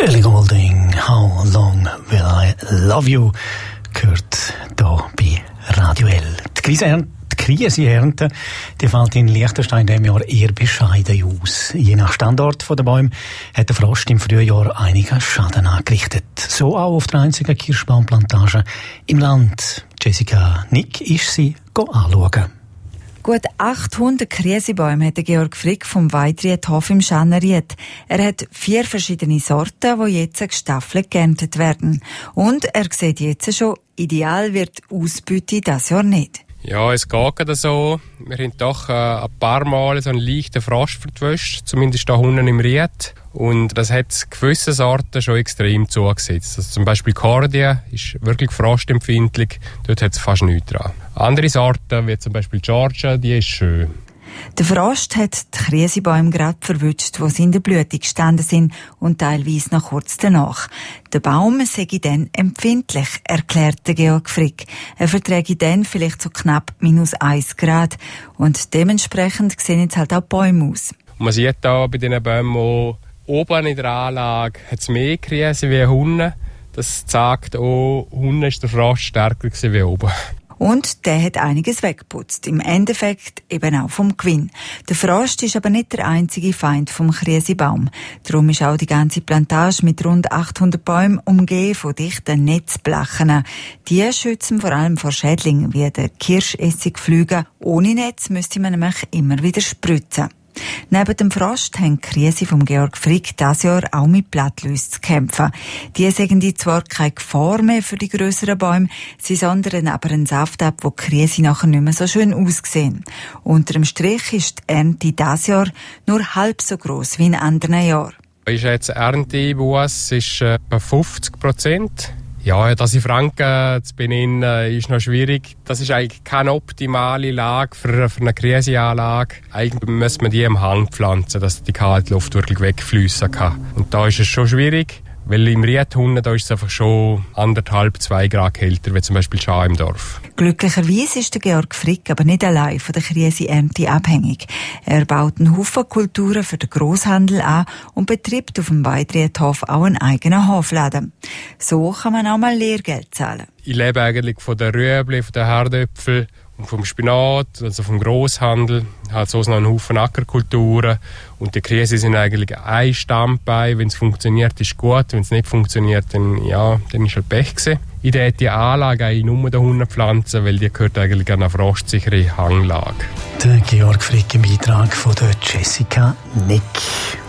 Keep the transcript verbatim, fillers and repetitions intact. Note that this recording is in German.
Ellie Goulding, How Long Will I Love You, gehört hier bei Radio L. Die Krise, die Krisenernte, die fällt in Liechtenstein diesem Jahr eher bescheiden aus. Je nach Standort der Bäume hat der Frost im Frühjahr einige Schaden angerichtet. So auch auf der einzigen Kirschbaumplantage im Land. Jessica Nick ist sie anschauen. Gut achthundert Krisebäume hat Georg Frick vom Weidriedhof im Schaneried. Er hat vier verschiedene Sorten, die jetzt gestaffelt geerntet werden. Und er sieht jetzt schon, ideal wird die Ausbeute dieses Jahr nicht. Ja, es geht gerade so. Wir haben doch äh, ein paar Mal so einen leichten Frost vertwischt, zumindest da unten im Ried. Und das hat gewisse Sorten schon extrem zugesetzt. Also zum Beispiel Cordia ist wirklich frostempfindlich, dort hat es fast nichts dran. Andere Sorten, wie zum Beispiel Georgia, die ist schön. Der Frost hat die Krisebäume gerade verwünscht, wo sie in der Blüte gestanden sind und teilweise noch kurz danach. Der Baum sei dann empfindlich, erklärt der Georg Frick. Er verträge dann vielleicht so knapp minus eins Grad. Und dementsprechend sehen jetzt halt auch die Bäume aus. Und man sieht hier bei diesen Bäumen auch, oben in der Anlage hat es mehr Krise wie unten. Das zeigt auch, unten ist der Frost stärker wie oben. Und der hat einiges weggeputzt. Im Endeffekt eben auch vom Gewinn. Der Frost ist aber nicht der einzige Feind vom Krisebaum. Darum ist auch die ganze Plantage mit rund achthundert Bäumen umgeben von dichten Netzblachen. Die schützen vor allem vor Schädlingen wie der Kirschessigflüge. Ohne Netz müsste man nämlich immer wieder spritzen. Neben dem Frost haben die Krise vom Georg Frick dieses Jahr auch mit Blattlüsse zu kämpfen. Die sagen die zwar keine Gefahr mehr für die grösseren Bäume, sie sondern aber einen Saft ab, wo die Krise nachher nicht mehr so schön aussehen. Unter dem Strich ist die Ernte dieses Jahr nur halb so gross wie in anderen Jahren. Ist jetzt Erntebuß ist äh, bei fünfzig Prozent. Ja, das in Franken zu benennen, ist noch schwierig. Das ist eigentlich keine optimale Lage für, für eine Kriseanlage. Eigentlich müsste man die im Hang pflanzen, dass die kalte Luft wirklich wegfliessen kann. Und da ist es schon schwierig, weil im Riedhunden da ist es einfach schon anderthalb, zwei Grad kälter, wie zum Beispiel Schau im Dorf. Glücklicherweise ist der Georg Frick aber nicht allein von der Kriseernte abhängig. Er baut einen Haufen Kulturen für den Grosshandel an und betreibt auf dem Weidriedhof auch einen eigenen Hofladen. So kann man auch mal Lehrgeld zahlen. Ich lebe eigentlich von den Rüebli, von den Herdöpfeln und vom Spinat, also vom Grosshandel. Halt so noch einen Haufen Ackerkulturen. Und die Krise sind eigentlich ein Standbein. Wenn es funktioniert, ist gut. Wenn es nicht funktioniert, dann, ja, dann ist halt Pech gewesen. Ich würde die Anlage eigentlich nur den Hunden pflanzen, weil die gehört eigentlich an eine frostsichere Hanglage. Der Georg Frick im Beitrag von der Jessica Nick.